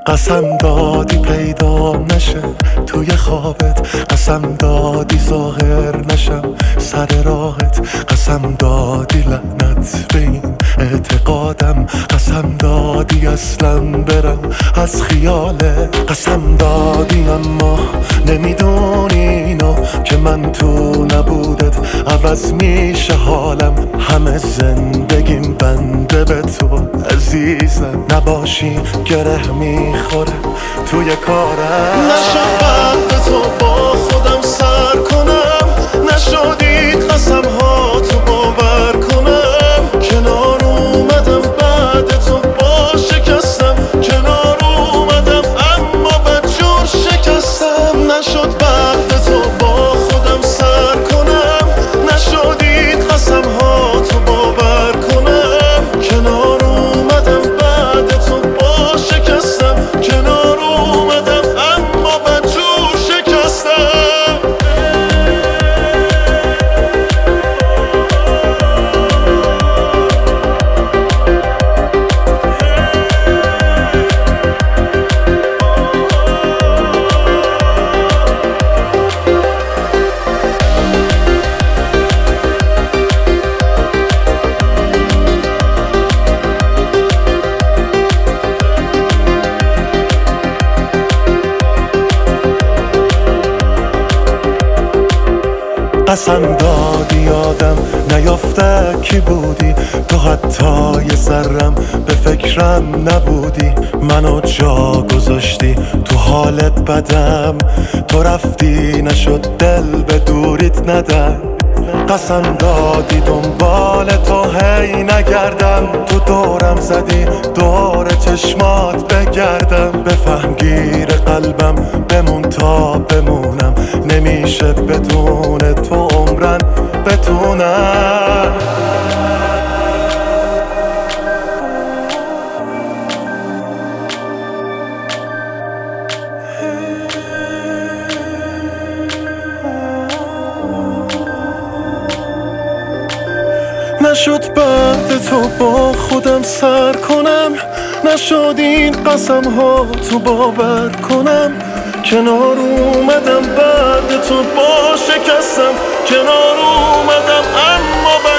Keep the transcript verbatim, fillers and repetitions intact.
قسم دادی پیدا نشه توی خوابت، قسم دادی ظاهر نشم سر راهت، قسم دادی لعنت به این اعتقادم، قسم دادی اصلا برم از خیالت، قسم دادی اما نمیدونی اینو که من تو نبودت عوض میشه حالم، همه زندگیم بنده به تو عزیزم، نباشی گره میخوره توی کارم. نشد بعد تو با خودم سر کنم، نشدید قسم ها تو باور کنم، کنار اومدم بعد تو با شکستم، کنار اومدم اما بدجور شکستم. نشد بعد تو با خودم سر کنم، نشدید قسم ها تو باور کنم، کنار اومدم بعد تو با شکستم، کنار اومدم اما بدجور شکستم. قسم دادی یادم نیافته کی بودی، تو حتی یه ذرم به فکرم نبودی، منو جا گذاشتی تو حالت بدم، تو رفتی نشد دل به دوریت ندم، قسم دادی دنبال تو هی نگردم، تو دورم زدی دور چشمات بگردم، بفهم گیر قلبم بمون تا بمونم، نمیشه بدون تو عمرن بتونم. نشد بعد تو با خودم سر کنم، نشد این قسم ها تو باور کنم، کنار اومدم بعد تو با شکستم، کنار اومدم اما